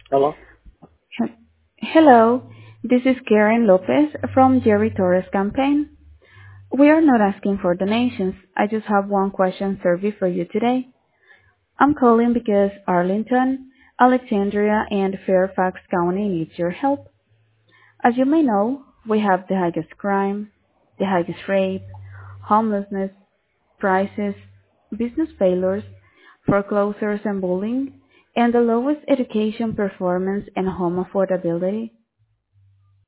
Hello? He- Hello, this is Karen Lopez from Jerry Torres campaign. We are not asking for donations. I just have one question survey for you today. I'm calling because Arlington, Alexandria, and Fairfax County needs your help. As you may know, we have the highest crime, the highest rape, homelessness, prices, business failures, foreclosures and bullying, and the lowest education performance and home affordability.